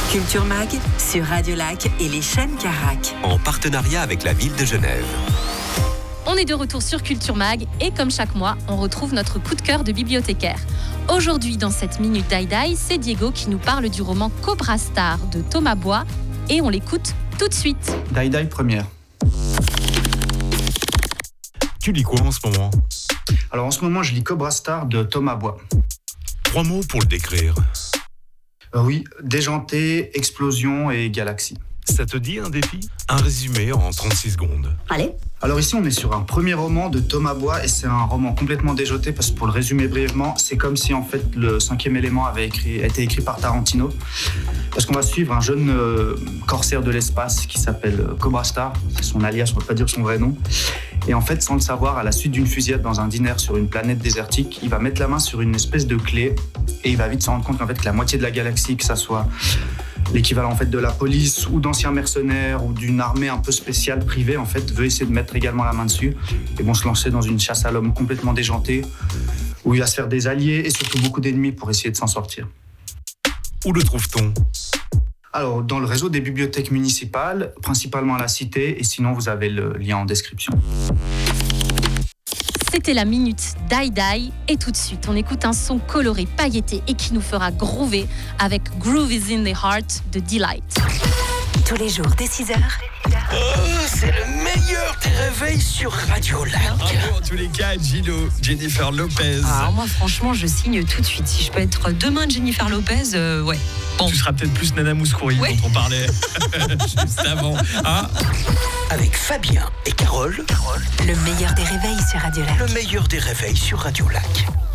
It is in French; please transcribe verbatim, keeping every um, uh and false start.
Culture Mag sur Radio Lac et les chaînes Carac. En partenariat avec la ville de Genève. On est de retour sur Culture Mag et comme chaque mois, on retrouve notre coup de cœur de bibliothécaire. Aujourd'hui, dans cette Minute Daïdaï, c'est Diego qui nous parle du roman Cobra Star de Thomas Bois et on l'écoute tout de suite. Daïdaï première. Tu lis quoi en ce moment ? Alors en ce moment, je lis Cobra Star de Thomas Bois. Trois mots pour le décrire. Euh, oui, déjanté, explosion et galaxie. Ça te dit un défi ? Un résumé en trente-six secondes. Allez. Alors ici, on est sur un premier roman de Thomas Bois et c'est un roman complètement déjanté parce que pour le résumer brièvement, c'est comme si en fait le cinquième élément avait écrit, été écrit par Tarantino. Parce qu'on va suivre un jeune euh, corsaire de l'espace qui s'appelle Cobra Star, c'est son alias, on ne peut pas dire son vrai nom. Et en fait, sans le savoir, à la suite d'une fusillade dans un diner sur une planète désertique, il va mettre la main sur une espèce de clé et il va vite se rendre compte qu'en fait, que la moitié de la galaxie, que ça soit l'équivalent en fait de la police ou d'anciens mercenaires ou d'une armée un peu spéciale privée, en fait, veut essayer de mettre également la main dessus et vont se lancer dans une chasse à l'homme complètement déjantée où il va se faire des alliés et surtout beaucoup d'ennemis pour essayer de s'en sortir. Où le trouve-t-on ? Alors, dans le réseau des bibliothèques municipales, principalement à la Cité, et sinon vous avez le lien en description. C'était la Minute Daïdaï et tout de suite, on écoute un son coloré, pailleté et qui nous fera groover avec Groove is in the Heart de Delight. Tous les jours dès six heures. Oh, c'est le meilleur des réveils sur Radio Lac. Bravo en tous les cas, Gillo, Jennifer Lopez. Ah, alors moi, franchement, je signe tout de suite. Si je peux être demain Jennifer Lopez, euh, ouais. Bon. Tu seras peut-être plus Nana Mouskouri Ouais. dont on parlait juste avant. Hein, Avec Fabien et Carole, Carole, Le meilleur des réveils sur Radio Lac. le meilleur des réveils sur Radio Lac.